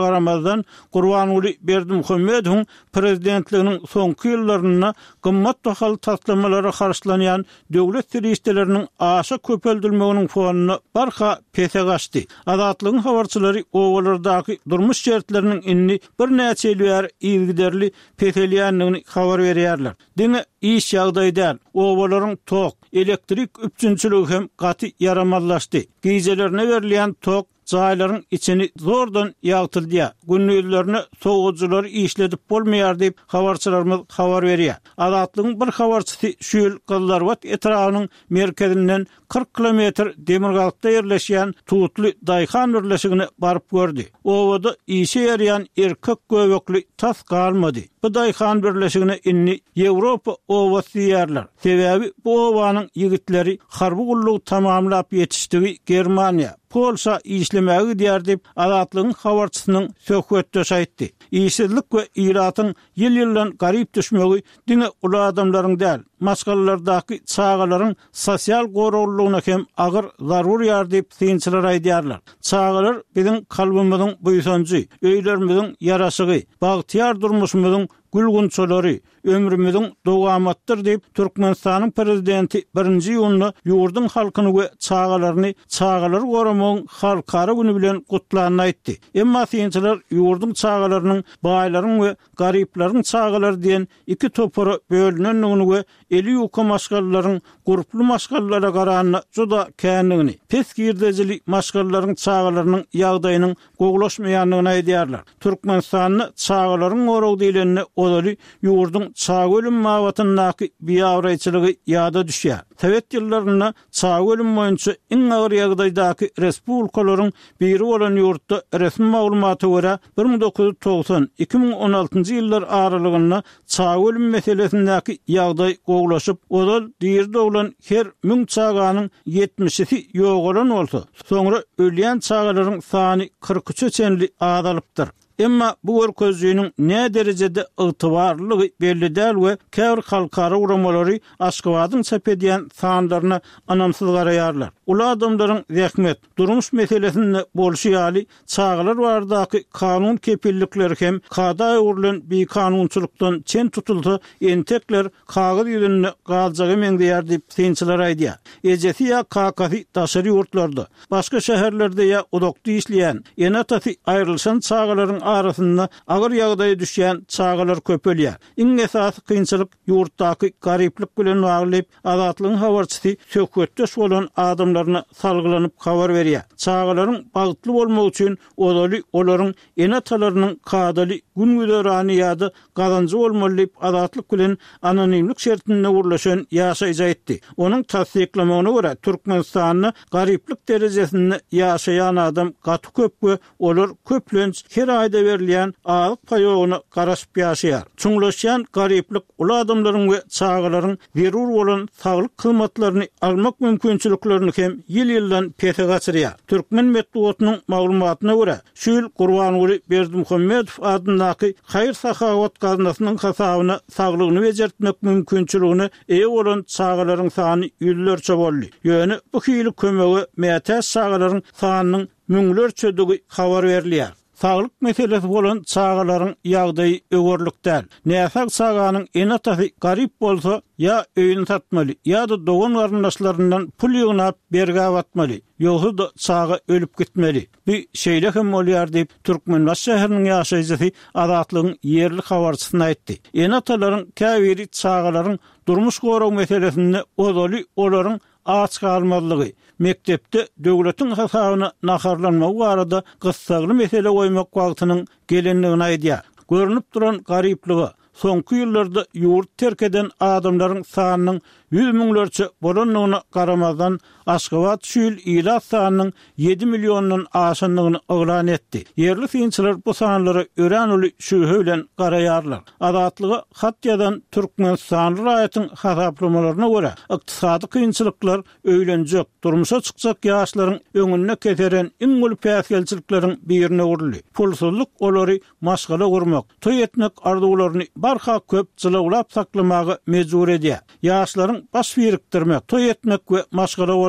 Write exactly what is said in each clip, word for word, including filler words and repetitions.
Garamazdan Gurbanuly Berdimuhammedowyň prezidentliginiň soňky ýyllaryna gymmat bahal taslamalara karşylanýan döwlet serişdeleriniň aşa köpeldilmeginiň fonuny barha pese gaçdy. Azatlygyň habarçylary owalardaky durmuş şertleriniň inni bir näçe ýer ýygiderli peselýänligini habar berýärler. Diňe iş ýagdaýda owalaryň tok, elektrik üçünçüligi hem gaty yaramazlaşdy. Gizelerine berilýän tok jaýlaryň içini zordan ýagtyrdy. Günnüýlerini soğujular işledip bolmaýar diýip habarçylarymyz habar berýär. Azatlygyň bir habarçysy şu ýyl Gyllarwat etrawynyň merkezinden kırk kilometr demirgalykda ýerleşýän Tutly daýhan birleşigine baryp gördi. Owada işe ýarayan erkek göbekli tas galmady. Bu daýhan birleşigine inni Ýewropa owasy ýerler. Sebäbi bu owanyň ýigitleri harby gullugy tamamlap ýetişdigi Germaniýa, Polşa işlemägi diýär diýip Azatlygyň habarçysynyň söhbetde aýtdy. İşsizlik we ýylatyň ýyl-ýyldan garyp düşmegi diňe ula adamlaryň däl, maşgallalardaky çağalaryň sosial gorowlugyna hem agyr zarur ýar diýip synçylar aýdýarlar. Çağalar biziň kalbymyzyň buýsanjy, öýlerimiziň ýaraşygy, bagtyar durmuşymyzyň gülgünçolary, ömrümüziň dogamatdyr diýip Türkmenistanyň prezidenti birinji ýylyny ýurdun halkyny we çağalaryny çağalar goramoň halkara güni bilen gutlanyny aýtdy. Emma synçylar ýurdun çağalarynyň baýlaryň we garyplaryň çağalary diýen iki topara bölünenligini we eli ýoka maşgallaryň guruply maşgallara garanyna juda känligini, pes girdejili maşgallaryň çağalarynyň ýagdaýynyň goglaşmaýanlygyny aýdýarlar. Türkmenistanyň çağalaryň goraw diýileni odaly ýurdun çağ ölüm mawatynyňky biýawraýçylygy ýada düşýär. Sovet ýyllaryna çağ ölüm boýunça iň agyr ýagdaýdaky respublikalaryň biri bolan ýurtda resmi maglumaty görä bir ming dokuz ýüz togsan - iki ming on altyncı ýyllar aralygyna çağ ölüm meselesindäki ýagdaý goglaşyp, odal diýerde bolan her müň çağanyň ýetmişi ýok bolan bolsa, soňra ölýän çağalaryň sany kırk üçe çenli azalypdyr. Emma bu örkezliğinin ne derecede ıtıvarlığı belli däl we käbir halkara uramalary Aşgabatdyň çap edýän sanlaryna anamsyz garaýarlar. Ula adamlaryň zähmet, durmuş meselesinde bolşy ýaly çağalar bardaky kanun kepillikleri hem kada urulan bir kanunçylykdan çen tutulsa entekler kagyz ýüzünde galjagy meňdeýär diýip synçylar aýdýar. Ejesi ýa kakasy taşary ýurtlarda, başga şäherlerde ýa odokda işleýän, enatasy aýrylşan çağalaryň arasynda agyr ýagdaýa düşýän çağalar köpelýär. Iň esasy kynçylyk ýurtdaky garyplyk bilen baglyp Azatlygyň habarçysy söhbetde bolan adamlaryna salgylanyp habar berýär. Çağalaryň bagtly bolmagy üçin odaly olaryň enatalarynyň kadaly güngüderani ýa-da gazanjy bolmaly diýip Azatlyk bilen anonimlik şertinde urlaşan ýaşaýjy aýtdy. Onuň tasdiklamagyna görä Türkmenistanyň garyplyk derejesinde ýaşaýan adam gaty köp we olar köplenç her aýda berilýän alyk paýogyny garaşyp ýaşaýar. Çuňlaşýan garyplyk ula adamlaryň we çağalaryň zerur bolan saglyk hyzmatlaryny almak mümkinçiliklerini hem ýyl-ýyldan pese gaçyrýar. Türkmen medeniýetiniň maglumatyna görä, şu ýyl Gurbanuly Berdimuhammedow adyndaky Haýyr Sahawat gaznasynyň hasabyna saglygyny bejertmek mümkinçiligini eýe bolan çağalaryň sany ýüllerçe boldy. Ýöne bu hyly kömegi meýtäs çağalaryň sanynyň müňlerçedigi habar berilýär. Saglyk meselesi bolan çağalaryň ýagdaýy öwürlikdäl. Näsek çağanyň enatasy garyp bolsa, ýa öýüni satmaly, ýa-da dogan garyndaşlaryndan pul ýygnap berge batmaly, ýogsa da çağa ölüp gitmeli. Bu şeýle hem bolýar diýip Türkmenbaş şäheriniň ýaşaýjysy Azatlygyň ýerli habarçysyna aýtdy. Enatalaryň käbiri çağalaryň durmuş goraw meselesinde odaly olaryň aç kalmalygy, mektepde döwletiň hasabyna naharlanmagy barada gyssagly mesele goýmak wagtynyň gelenligini aýdýar. Görünüp duran garyplygy soňky ýyllarda ýurt terk eden adamlaryň sanynyň yüz miňlerçe bolanlygyna garamazdan Aşgabat şu ýyl ýyla sanynyň ýedi milyondan aşanlygyny oglan etdi. Ýerli synçylar bu sanlary öränuly şu höwlen garaýarlar. Azatlygy hat ýazan Türkmenistan raýatynyň hasaplamalarına görä, ykdysady kynçylyklar, öýlenjek, durmuşa çykjak ýaşlaryň öňüne keteren iň uly päsgelçilikleriň birine urly. Pulsuzlyk olary maşgala gurmak, toý etmek arzularyny barha köp jylaglap saklamagy mejbur edýär. Ýaşlaryň baş birikdirmek, toý etmek we maşgala bolmak,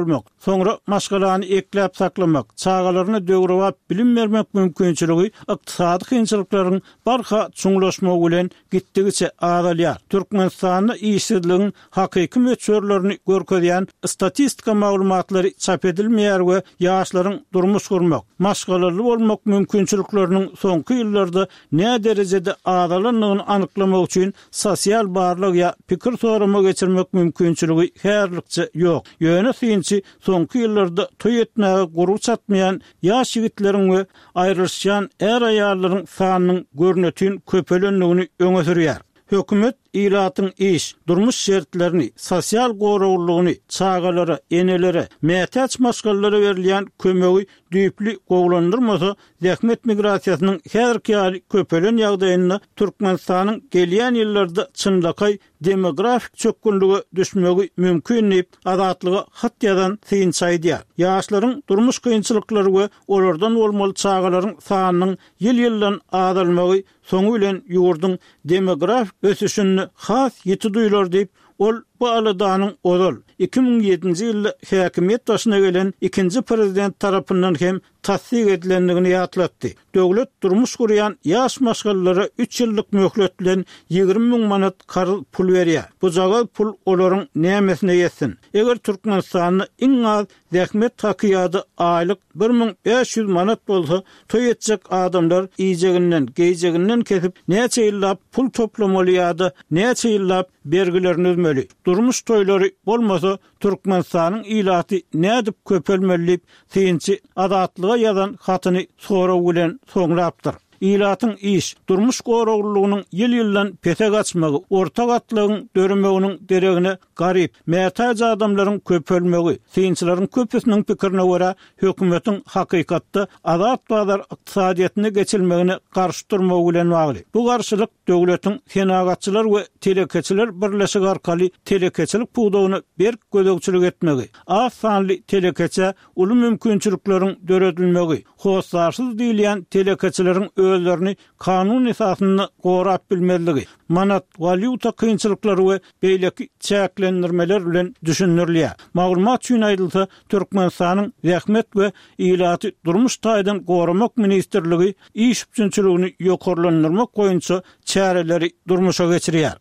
sonra maşgalany ekläp saklamak, çağalaryna döwrewap bilim bermek mümkinçiligi ykdysady kynçylyklaryň barha çuňlaşmagy bilen gitdigiçe azalýar. Türkmenistanyň işsizligiň hakyky möçörlerini görkezýän statistika maglumatlary çap edilmeýär we ýaşlaryň durmuş gurmak, maşgalaly bolmak mümkinçilikleriniň soňky ýyllarda näme derejede azalanlygyny anyklamak üçin sosial barlyk ýa pikir sorama geçirmek mümkinçiligi herlikçe ýok. Ýöne synçy soňky ýyllarda toý etmäge guruw çatmaýan ýaş ýigitleriň we aýryşýan er aýallaryň sanynyň görnetini köpelenligini öňe sürýär. Hökümet ilatyň iş, durmuş şertlerini, sosial gorowlugyny çağalara, enelere, mätäç maşgallara berilýän kömegi düýpli gowlandyrmasa, zähmet migrasiýasynyň häzirki ýaly köpelen ýagdaýyna Türkmenistanyň gelýän ýyllarda çynlakay demografik çökünlüge düşmegi mümkin diýip azatlyga hat ýazan synçaýdýar. Ýaşlaryň durmuş kynçylyklary we olardan bolmaly çağalaryň sanynyň ýyl-ýyldan azalmagy soňu bilen ýurduň demografik ösüşini has ýeti duýlar diýip ol bu aladanyň ozal iki bin ýedinji ýylda häkimiýet başyna gelen ikinji prezident tarapyndan hem tasdik edilenligini ýatlatdy. Döwlet durmuş gurýan ýaş maşgallara üç ýyllyk möhlet bilen ýygrimi miň manat karıl pul berýär. Bu jagal pul olaryň nämetine ýetsin? Eger Türkmenistanyň iň az zähmet takyýady aýlyk bir miň beş ýüz manat bolsa, toý etjek adamlar iýjeginden, geýjeginden kesip näçe ýyllap pul toplamaly ýa-da näçe ýyllap bergilerini ödmeli. Durmuş toýlary bolmasa Türkmenistanyň ilaty nädip köpelmeli synçy adatlyga ýazan hatyny soraw bilen soňrapdyr. İlatyň iş, durmuş gorowlugynyň ýyl-ýyldan pete gaçmagy, orta gatlygyň dörmeginiň deregine garyp, mätäç adamlaryň köpelmegi, synçylaryň köpesiniň pikirine görä hökümetiň hakykatda azat bazar ykdysadyýatyny geçilmegine garşy durmagy bilen bagly. Bu garşylyk döwletiň senagatçylar we telekeçiler birleşik arkaly telekeçilik puwdawyny berk gödөгçilik etmegi, az sanly telekeçe uly mümkinçilikleriň döredilmegi, hosarsyz diýilýän telekeçileriň özlerini kanun esasyny gorap bilmezligi, manat valyuta kynçylyklary we beýleki çäklendirmeler bilen düşünülýär. Maglumat üçin aýdylsa, Türkmenistanyň zähmet we ilaty durmuş taýdan goramak ministrligi iş üçinçiligini ýokarlandyrmak goýunça çäreleri durmuşa geçirýär.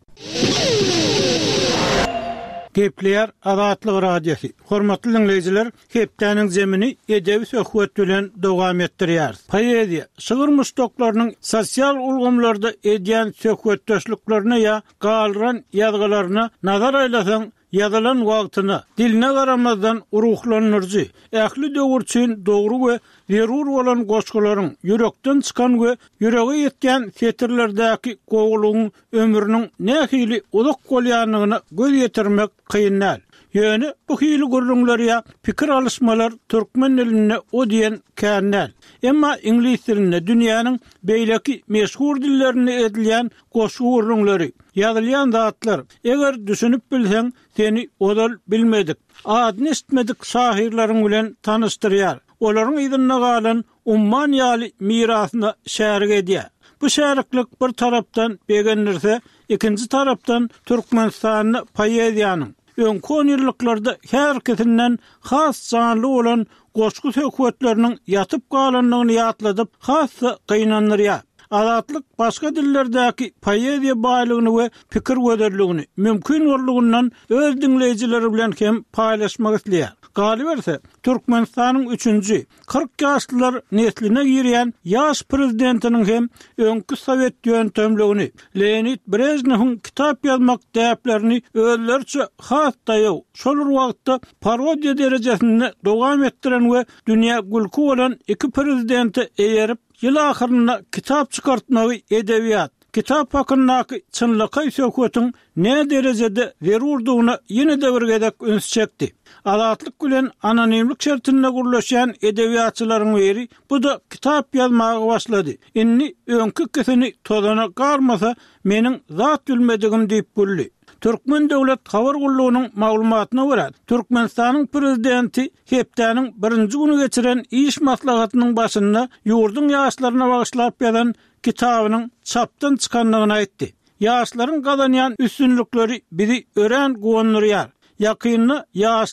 Gepleýär Azatlyk radiosu. Hormatly dinleýijiler, hepdeniň zemini edebi söhbet bilen dowam etdirýär. Poeziýa, şygyrmyş doklarynyň sosial ulgamlarda edýän söhbetdeşliklerine ýa galyran ýazgalaryna nazar aýlasaň, ýazylan wagtyna diline garamazdan uruhlanyrjy, ähli döwür üçin dogry we zerur bolan goşgalaryň ýürekden çykan we ýüregi ýetgen setirlerdäki gowlugyň ömrüniň nähili uzak bolýanlygyna göz ýetirmek kynynal. Ýöne bu hili gurrunlarya pikir alışmalar Türkmen diline o diyen kärnäl. Emma İngiliz dilinde dünýäniň beýleki meşhur dillerini edilýän goşgy gurrunlary, ýazylýan zatlar, eger düşünüp bilseň seni odal bilmedik, adyny işitmedik şahirleriň bilen tanışdyrýar. Olaryň ýygyna galan umman ýaly mirasyna şärik edýär. Bu şäriklik bir tarapdan begendirse, ikinji tarapdan Türkmenistanyň poeziýanyň öňkön ýyllarda her kesinden has canly olan goşgy söhbetleriniň ýatyp galanlygyny ýatladyp has gynanýar. Azatlyk başga dillerdäki poeziýa baýlygyny we pikir göderligini mümkin bolugyndan öz dinleýijileri bilen hem paýlaşmak isleýär. Galy berse, Türkmenistanyň üçünji kırk ýaşlylar nesline girýän ýaş prezidentiniň hem öňkü sowet ýöntemligini, Leonid Brezhnewiň kitap ýazmak däplerini özlerçe has daýaw, şol wagtda parodiýa derejesinde dowam etdiren we dünýä gülki bolan iki prezidenti eýerip ýyl ahyrynda kitap çykartmagy edebiýat, kitap hakyndaky çynlykay söhbetiň ne derejede zerurdugyna ýene-de bir gedek üns çekdi. Azatlyk bilen anonimlik şertinde gurlaşan edebiýatçylaryň biri bu da kitap ýazmagy başlady. Inni öňkü kesini tozana garmasa meniň zat bilmedigim diýip bildi. Türkmen döwlet habar gullugynyň maglumatyna görä, Türkmenistanyň prezidenti hepdeniň birinji güni geçiren iş maslahatynyň başynda ýurdun ýaşlaryna bagyşlap ýazan kitabynyň çapdan çykanlygyny aýtdy. Ýaşlaryň gazanýan üstünlikleri bizi ören gowandyrýar. Ýakynly ýaşlar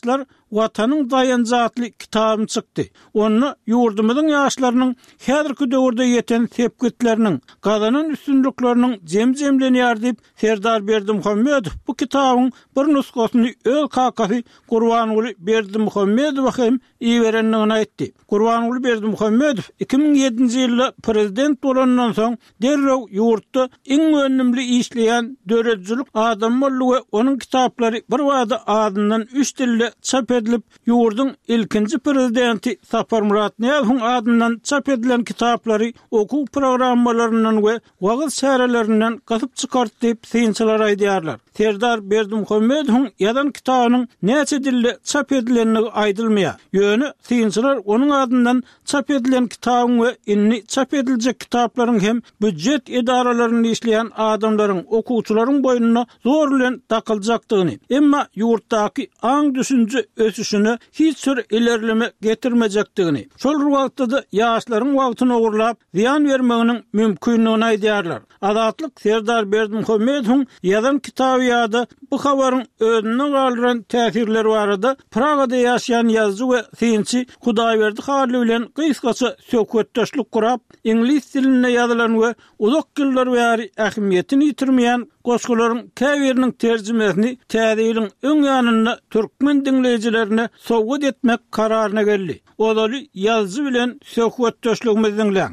Watanın dayanjatly kitabı çykdy. Onu yurdumyzyň ýaşlarynyň häzirki döwürde ýeten sepgitleriniň, gazanyn üstünlükleriniň jemjemlenýär diýip Serdar Berdimuhammedow bu kitabyň bir nusgasyny öz kakasy Gurbanuly Berdimuhammedow hem iýerenligini aýtdy. Gurbanuly Berdimuhammedow iki ming yedinji ýylda prezident bolandan soň derrew ýurtda iň önümli işleýän döredjilik adam boldy we onuň kitaplary bir wada adından üç dilde çap edilip ýurdun ilkinji prezidenti Sapar Murat Niýazowyň adından çap edilen kitaplary okuw programmalaryndan we wagt şärelerinden gatyp çykardy diýip synçylar aýdýarlar. Serdar Berdimuhammedowyň ýazan kitabynyň näçe dilde çap edilenligi aýdylmaýar. Ýöne synçylar onuň adından çap edilen kitabyň we inni çap ediljek kitaplaryň hem büdjet idaralaryny işleýän adamlaryň, okuwçylaryň boýnuna zor bilen takyljakdygyny, emma ýurtdaky aň düşünje ösüşüne hiç sür ilerleme getirmejekdigini, şol wagtda ýaşlaryň wagtyny ogurlap ziýan bermeginiň mümkinligini aýdýarlar. Azatlyk Serdar Berdimuhammedowyň ýazan kitaby ýa-da bu habaryň özüne galyran täsirleri barada Pragada ýaşaýan ýazgy we synçy Hudaýberdi Hally bilen gysgaça söhbetdeşlik kurap, ingliz dilinde ýazylan we uzak ýyllar bäri ähmiýetini ýitirmeýän goşgularyň käbiriniň terjimesini täzeliň öň ýanynda türkmen dinleýijilerine sowgat etmek kararyna geldi. Odaly ýazgy bilen söhbetdeşligimiz dinleň.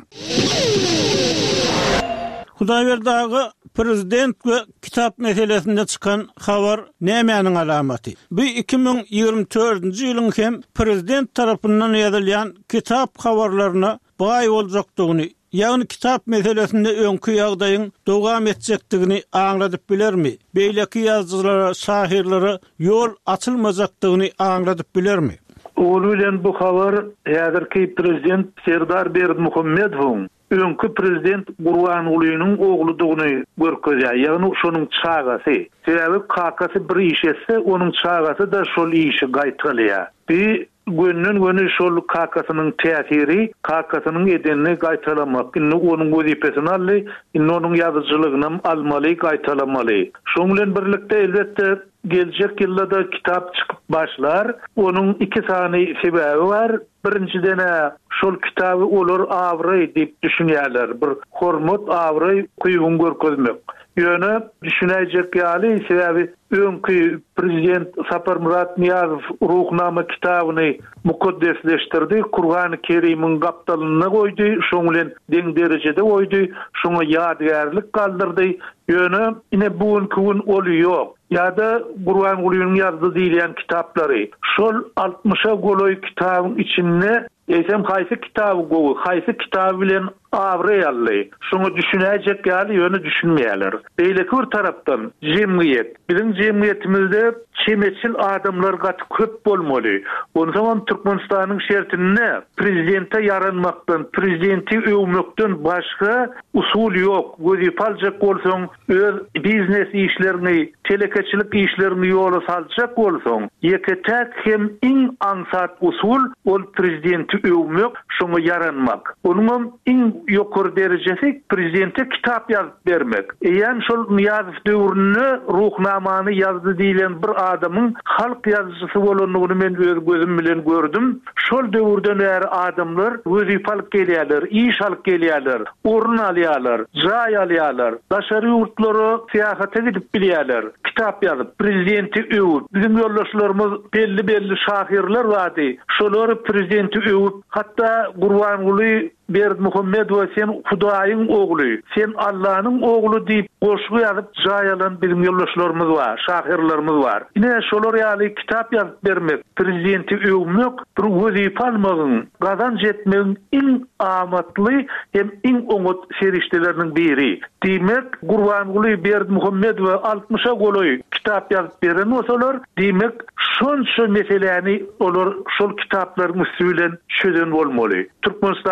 Hudaýberdagy prezident we kitap meselesinde çıkan habar nämäniň alamaty? Bu iki ming ýygrimi dördünji ýylyň hem prezident tarapyndan ýazylýan kitap habarlaryna baý boljakdygyny, ýagny kitap meselesinde öňkü ýagdaýyň dowam etjekdigini aňladyp bilermi? Beýleki ýazgylara, şahirlere ýol açylmajakdygyny aňladyp bilermi? Olu bilen bu habar häzirki prezident Serdar Berdimuhammedowyň öňkü prezident Gurbanulynyň ogludygyny görkezýär. Ýagny şonuň çagasy. Sebäbi kakasy bir iş etse, onuň çagasy da şol işi gaýtylýar. Bir günnün güni şol kakasynyň täsiri, kakasynyň edenini gaýtalamak, indi onuň wezipesini aldy, indi onuň ýazyjylygyny almaly, gaýtalamaly. Şoň bilen birlikde elbetde gelecek ýylda kitap çykyp başlar. Onuň iki sany sebäbi bar. Birinji dene şol kitaby olar awry diýip düşünýärler. Bir hormat awry kuýgun görkezmek. Ýöne düşünäjek ýaly sebäbi öňkü prezident Sapar Murat Niýazow ruhnama kitabyny mukaddesleşdirdi, Kur'an-ı Kerim'in gapdalyna goýdy, şoň bilen deň derejede goýdy, şoňa ýadgärlik galdyrdy. Ýöne ine bugünkü gün oly ýok. Ýa-da Gurban Gulynyň ýazdy diýilen kitaplary. Şol altmışa goloy kitabyň içinde eýsem haýsy kitaby gowy, haýsy kitaby bilen awry ýaly. Şoňa düşünäjek ýaly ýöne düşünmeýärler. Beýleki bir tarapdan jemgyýet. Bizim jemgyýetimizde çemeçil adamlar gaty köp bolmaly. Onu zaman Türkmenistanyň şertinde prezidente yaranmakdan, prezidenti öwmekden başga usul ýok. Gözipalcak bolsaň, öz biznes işlerini, telekeçilik işlerini ýola saljak bolsaň, ýeketek hem iň ansat usul ol prezidenti öwmek, şoňa yaranmak. Onuň iň ýokary derejesi prezidente kitap ýazyp bermek. Eýen şol Niýazow döwrüne ruhnamany ýazdy diýilen bir adamyň halk ýazgysy bolanyny men öz gözüm bilen gördüm. Şol döwürden bäri adamlar wezip alyp gelýärler, iş alyp gelýärler, orun alýarlar, jaý alýarlar, daşary ýurtlary syýahata gidip bilýärler, kitap ýazyp, prezidenti öwüp. Bizim ýoldaşlarymyz belli-belli şahirler bardy. Şolary prezidenti öwüp, hatda Gurbanuly Berdimuhammedow sen Hudaýyň ogly, sen Allah'nyň ogly diýip goşgy ýazyp jaýalan bizim ýoldaşlarymyz bar, şahirlerimiz bar. Ine şolar ýaly kitap ýazyp bermek, prezidenti öwmek, bir wezipe almagyň, gazan jetmegiň iň amatly hem iň oňat serişdeleriniň biri. Diýmek, Gurbanuly Berdimuhammedow altmışa goloy kitap ýazyp beren bolsalar, diýmek şonça meseleni olar şol kitaplaryň üstünden çözen bolmaly. Türkmenistanyň baş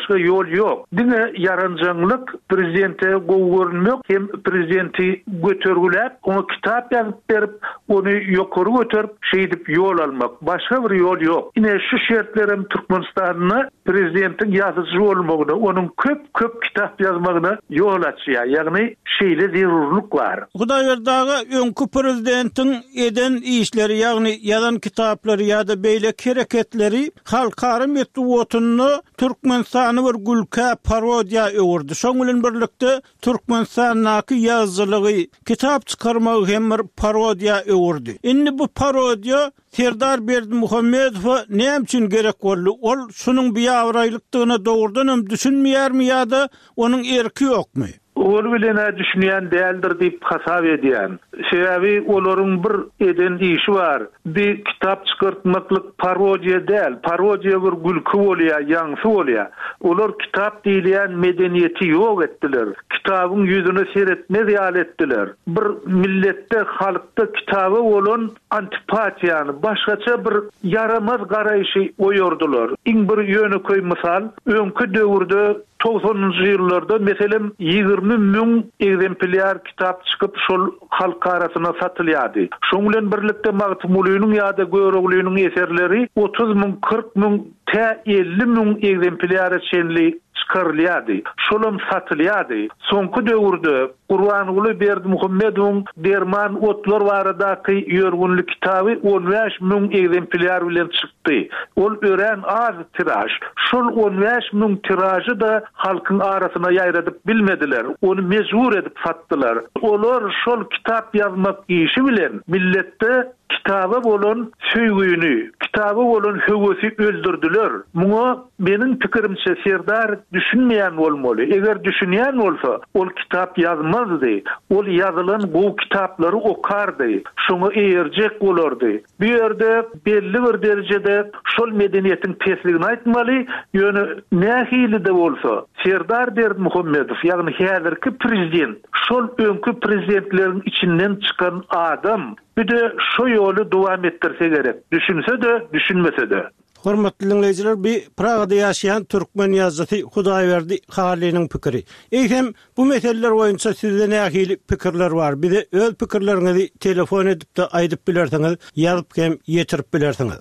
başga yol yok. Dine yaranjanlyk prezidente gowurmak hem prezidenti götürgülep, onu kitap yazıp berip, onu ýokary götürüp şeýdip yol almak. Başga bir yol yok. Ine şu şertlerim Türkmenistanyny prezidentin yazıcı bolmagyna, onun köp köp kitap yazmagyna yol açýar. Ýagny şeýle zerurluk var. Hudaýberdagy öňkü prezidentin eden işleri, ýagny yazan kitaplary ýa-da beýle hareketleri halkara metduwatyny Türkmenistany bir gülkä parodiýa öwürdi. Şoň bilen birlikde Türkmenistanyň ýazgylygy, kitap çykarmagy hem bir parodiýa öwürdi. Indi bu parodiýa Serdar Berdimuhammedow näme üçin gerek boldy? Ol şunyň biýavraylıkdygyna dogrudan hem düşünmeýärmi ýa-da onuň erki ýokmy? Ol bilene düşünýän däldir diýip hasap edýän. Sebäbi olaryň bir eden işi var. Bir kitap çykartmaklyk parodiýa däl. Parodiýa bir gülki bolýar, ýaňsy bolýar. Olar kitap diýilýän medeniýeti ýok etdiler. Kitabyň ýüzüne seretmez ýal etdiler. Bir milletde, halkda kitaba bolan antipatiýany, başgaça bir yaramaz garaýşy oýordular. Iň bir ýöne köý mysal, öňkü döwürde togsonunjy ýyllarda meselem ýygrimi müň egzemplyar kitap çykyp şol halk arasyna satylýardy. Şoň bilen birlikde Magtumulynyň ýa-da Göwregliýiniň eserleri otuz müň, kırk müň, tä elli müň egzemplyar çenli çıkarılýardy. Şolum satylýardy. Soňky döwürde Gurbanuly Berdimuhammedowyň Derman otlar baradaky ýörgünlik kitaby on beş müň egzemplyar bilen çykdy. Ol ören az tiraj. Şol on beş müň tirajy da halkyň arasyna ýaýradyp bilmediler. Onu mezur edip satdylar. Olar şol kitap yazmak işi bilen milletde kitaba bolan söýgüni, kitaba bolan höwesi öldürdüler. Muňa meniň pikirimçe Serdar düşünmeýän bolmaly. Eger düşünýän bolsa, ol kitap yazmazdy. Ol ýazylan bu kitaplary okardy. Şoňa eýerjek bolardy. Bu ýerde belli bir derejede şol medeniýetiň pesligini aýtmaly, ýöne nähili de bolsa Serdar Berdimuhammedow, ýagny häzirki prezident, şol öňkü prezidentleriň içinden çykan adam bir de şu yolu devam ettirse gerek. Düşünse de, düşünmese de. Hormatly dinleyijiler, bir Pragada ýaşaýan türkmen ýazgysy Hudaýberdi Halynyň pikiri. Eýsem bu meseleler boýunça sizde nähili pikirler bar? Bize öz pikirleriňizi telefon edip de aýdyp bilersiňiz, ýazyp hem ýetirip bilersiňiz.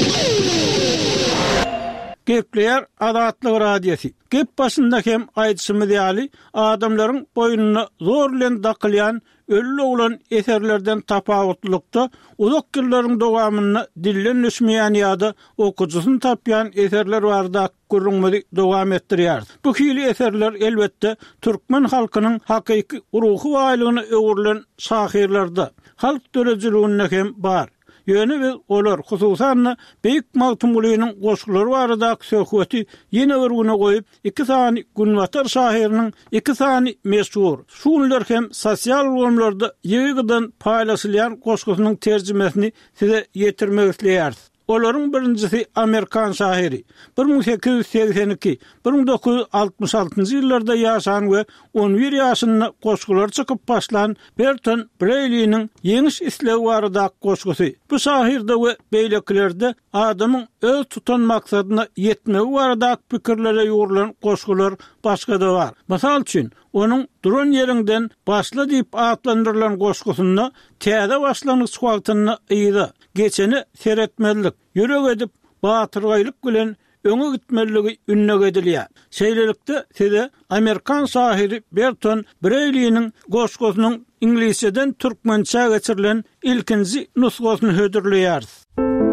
Gepler Adatlyk radiosi. Gep başynda hem aýdyşymyz ýaly adamlaryň boýnuny zor bilen dakylýan öllü olan eserlerden tapawatlykda uzak ýyllaryň dowamyny dillen düşmeýän ýa-da okujusyny tapýan eserler barda görüňmeli dowam etdirýär. Bu hili eserler elbetde türkmen halkynyň hakyky ruhy baýlygyny öwürlen şahirlerde, halk dörejiligine hem bar. Ýöne biz olar hususan Beýik Magtumulynyň goşgulary barada söhbeti ýene bir güne goýup, iki sany Günwatar şahiriniň iki sany meşhur, şunlar hem sosial ulamlarda ýygydan paýlaşylýan goşgusynyň terjimesini size ýetirmek isleýäris. Olaryň birincisi Amerikan şahiri. bir ming sekiz ýüz seksen iki - bir ming dokuz ýüz altmış altyncy ýyllarda ýaşan we on bir ýaşynda goşgular çykyp başlan Berton Braley'niň ýeňiş islegi barada goşgusy. Bu şahirde we beýleklerde adamyň öz tutan maksadyna ýetmegi barada pikirlere ýurulan goşgular başga da bar. Masal üçin onun duran yerinden başla diýip atlandyrylan goşgusyna täze başlanyş wagtyny ýydy. Geçeni seretmelilik, ýürek edip batyrgaýlyk bilen öňe gitmeligi ünnek edilýär. Şeýlelikde size Amerikan şahiri Berton Braley'niň goşgusynyň ingilisçeden türkmençe geçirilen ilkinji nusgasyny hödürleýäris.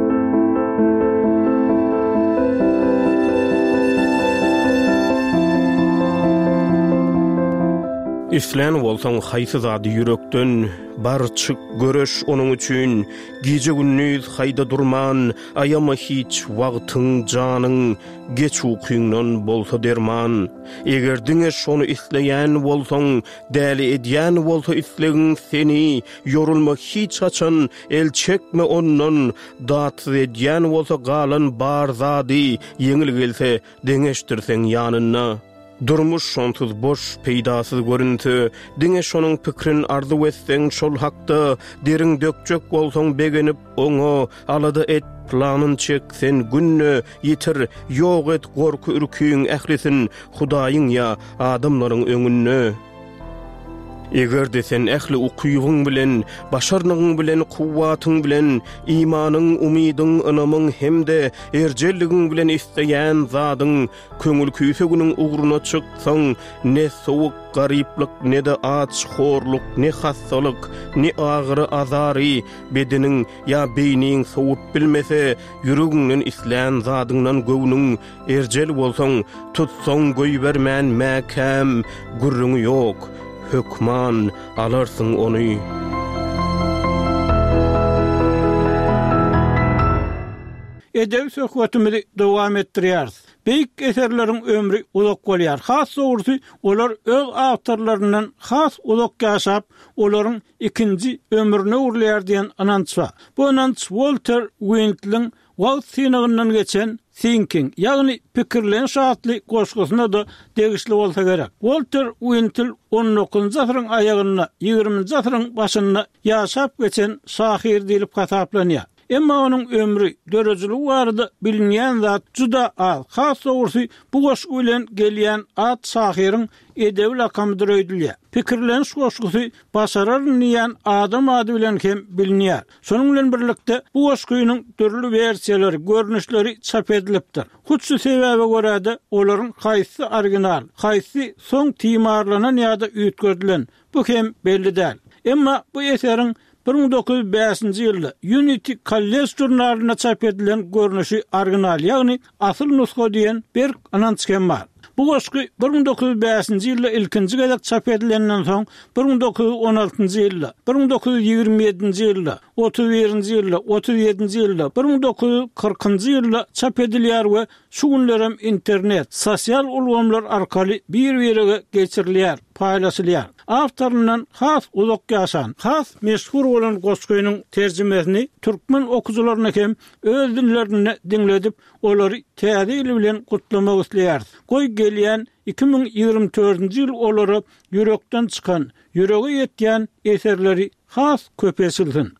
İslen bolsaň haýsy zady ýürekden barçyk göreş onuň üçin gije gündüz haýda durman, aýama hiç wagtyň janyň geç ukyňdan bolsa derman. Eger diňe şonu isleýän bolsaň, däli edýän bolsa islegiň seni, yorulma hiç açan el çekme ondan, datsy edýän bolsa galan bar zady, ýeňil gelse deňeşdirseň ýanyna. Durmuş şonsuz boş, peýdasy görünti, diňe şonuň pikirin ardy etseň şol hakda, deriň dökjek bolsaň begenip oňa, alada et planın çek sen günne yitir yok et gorku ürküyün ählisin Hudaýyň ya adamlaryň öňünde. Eger de sen ähli ukyýyň bilen, başarnyň bilen, kuwwatyň bilen, imanyň, umydyň, ynamyň hemde erjelligiň bilen isteýän zadyň köňül küýseginiň ugruna çyksaň, ne sowuk garyplyk, ne de aç horluk, ne hastalyk, ne agyry azary bedeniň ya beýniň sowup bilmese, ýüregiňden islän zadyňdan göwnüň erjel bolsaň, tutsaň goý bermän mäkem, gurruňy ýok. Hükman alarsın onu. Edebi söhbetimizi dowam etdirýärys. Beýik eserleriň ömri uzak bolýar. Has soňrusy olar öz awtorlaryndan has uzak ýaşap, olaryň ikinji ömrüne urlaýar diýen ananç var. Bu ananç Walter Windtliň Walt Sinagyndan geçen Thinking, ýagny pikirlen şahatly goşgusyna da degişli bolsa gerek. Walter Windtl on dokuzunçy asyryň aýagyna, ýygrüminçi asyryň başyna ýaşap geçen şahyr diýilip hataplanýar. Emma onuň ömrü, dörejiligi barada bilinýän zat juda az. Has soňrusy bu goşgu bilen gelýän at şahyryň edebi lakamy öýdülýär. Pikirleniş goşgusy başarar niýan adam ady bilen hem bilinýär. Şonuň bilen birlikde bu goşgunyň türlü versiýalary, görnüşleri çap edilipdir. Hutsu sebäbe görä olaryň haýsy original, haýsy soň timarlanan ýa-da üýtgedilen bu hem belli däl. Emma bu eseriň bir ming dokuz yüz beşinci ýylda Unity College jurnalyna çap edilen görnüşi original, ýagny asyl nusga diýen bir ananç hem bar. Bu goşgy bir ming dokuz yüz beşinci ýylda ilkinji gezek çap edilenden soň bir ming dokuz yüz on altynjy ýylda, bir ming dokuz yüz ýigirme ýedinji ýylda, otuz birinji ýylda, otuz ýedinji ýylda, bir ming dokuz yüz kırkynjy ýylda çap edilýär we şu günlerem internet, sosial ulgamlar arkaly bir-birige geçirilýär, paýlaşylýar. Awtorundan has uzak ýaşan, has meşhur bolan goşgunyň terjimesini türkmen okuwçylaryna hem öz dillerinde dinledip, olary täze ýyl bilen gutlamak isleýär. Goý gelýän iki ming ýygrimi dördünçi ýyl olary ýürekden çykan, ýüregi ýetýän eserleri has köpesilsin.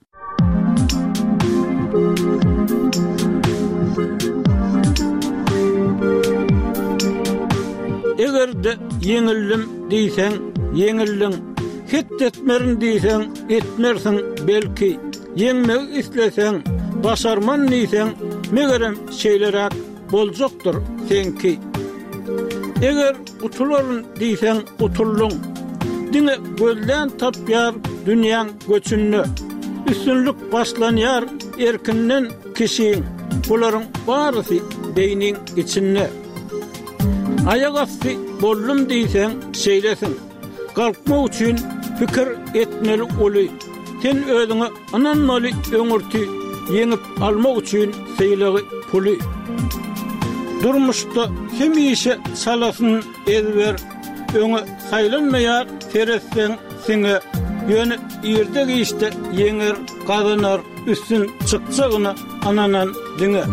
Eger de yeňildim diýseň, yeňildiň. Het etmerin diýseň, etmersiň belki. Yeňmek isleseň, başarman diýseň, megerem şeýlerak boljakdyr senki. Eger utularyn diýseň, utulluň. Diňe gözden tapýar dünýäň göçünni. Üstünlük başlanýar erkinden kişiň. Bularyň barysy beýniň içinde. Ayak asty bollum diýseň şeýlesin. Galkmak üçin pikir etmeli oly. Sen özüňe ananmaly öňürti ýeňip almak üçin seýlegi puly. Durmuşda hemişe salasyn ezber, öňe saýlanmaýar teresden siňe ýöne ýerde giýişde ýeňer gazanar üstün çykçagyna ananan diňe.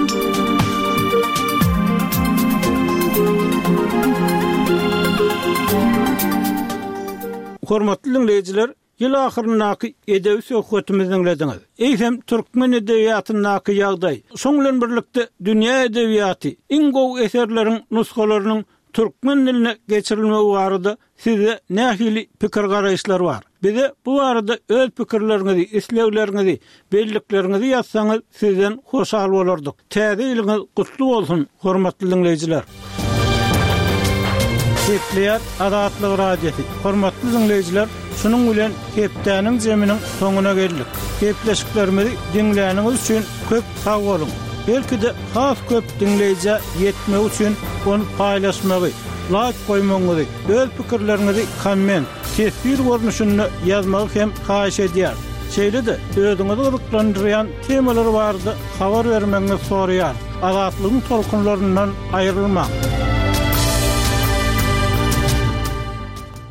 Hormatly dinleyijiler, ýyl ahyryndaky edebi söhbetimizi dinlediňiz. Eýsem türkmen edebiýatynyňky ýagdaý. Şoň bilen birlikde dünýä edebiýaty, iň gowy eserleriň nuskalarynyň türkmen diline geçirilmegi barada size nähili pikir garaýşlar bar. Bize bu barada öz pikirleriňizi, islegleriňizi, belliklerinizi ýazsaňyz sizden hoşal bolardyk. Täze ýylyňyz gutly bolsun, hormatly dinleyijiler. Kepler Adatlyk radiosi. Hormatly dinleyijiler, şunuň bilen Kepdäniň jeminiň soňuna geldik. Kepleşiklerimizi dinläniňiz üçin köp sag bolun. Belki de has köp dinleyici yetmek üçin onu paýlaşmagy, like koymagy, öz pikirlerinizi komment, tesbir görnüşünde ýazmagy hem haýyş edýär. Şeýle de özüňizi gyzyklandyrýan temalar bardy, habar bermeňizi soraýar. Adatlygyň tolkunlaryndan aýrylmak.